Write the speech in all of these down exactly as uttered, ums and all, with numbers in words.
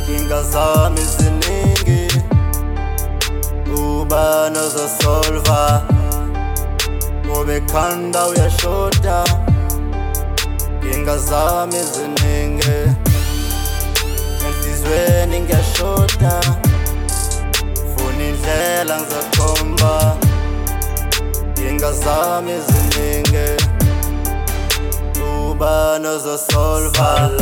inkinga zami ziningi, ubani ozosolva ngoba ekhanda uyashoda. Inkinga zami ziningi, enhlizweni ngiyashoda, funa indlela ngizokhomba. Inkinga zami ziningi, ubani ozosolva.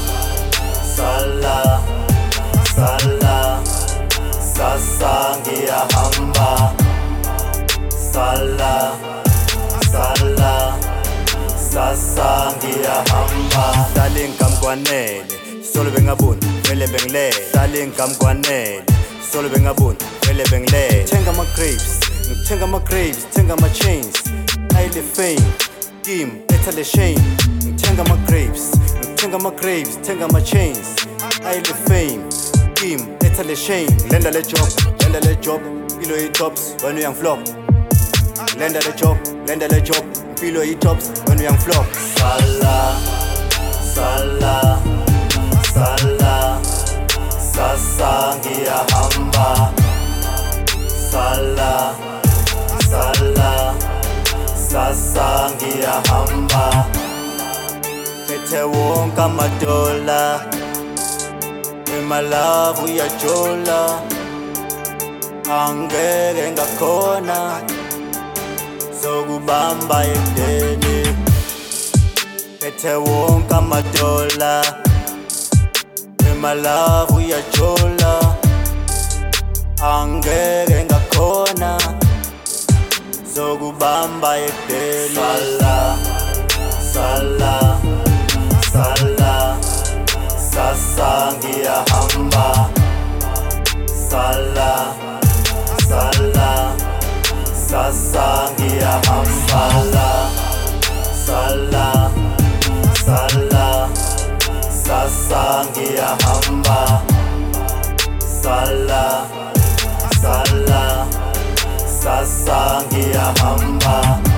Sala, sala, sasa ngiyahamba. Sala, sala, sasa ngiyahamba. Hlala ingami kwanele, solo bengaboni vele bengilele. Hlala ingami kwanele, solo bengaboni vele bengilele. Thenga ama grapes, ngithenga ama grapes, thenga ama chains. Ayile fame, game, letha le shame. Ngithenga ama grapes, ngithenga ama grapes, thenga ama chains. Ayile fame, game, letha le shame. Lenda le job, lenda le job, mpilo yi-tops, wena uyangiflop. Lenda le job, lenda le job, mpilo yi-tops, wena uyangiflop. Sala, sala, sala, sasa ngiyahamba. Sala, sala, sasa ngiyahamba. Phethe wonke amadola, imalavu uyajola. Angeke ngakhona sokubamba ekudeni. Phethe wonke amadola, imalavu uyajola. Angeke ngakhona sokubamba ekudeni. Sala, sala, sala, sasa ngiyahamba. Sala, sala, sasa ngiyahamba. Sala, sala, sasa ngiyahamba. Sala, sala, sasa ngiyahamba.